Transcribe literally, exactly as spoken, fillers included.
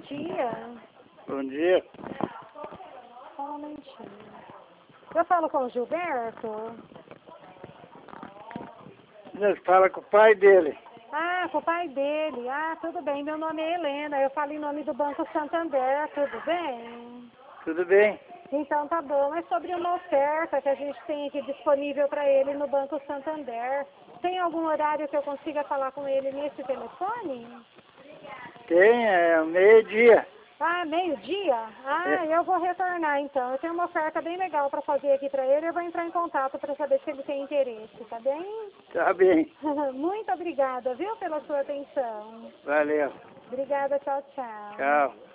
dia. Bom dia. Só um momentinho. Eu falo com o Gilberto? Você fala com o pai dele. Ah, com o pai dele. Ah, tudo bem. Meu nome é Helena. Eu falo em nome do Banco Santander. Tudo bem? Tudo bem? Então tá bom. É sobre uma oferta que a gente tem aqui disponível para ele no Banco Santander. Tem algum horário que eu consiga falar com ele nesse telefone? Tem, é meio-dia. Ah, meio-dia? Ah, É. eu vou retornar então. Eu tenho uma oferta bem legal para fazer aqui para ele. Eu vou entrar em contato para saber se ele tem interesse, tá bem? Tá bem. Muito obrigada, viu, pela sua atenção. Valeu. Obrigada, tchau, tchau. Tchau.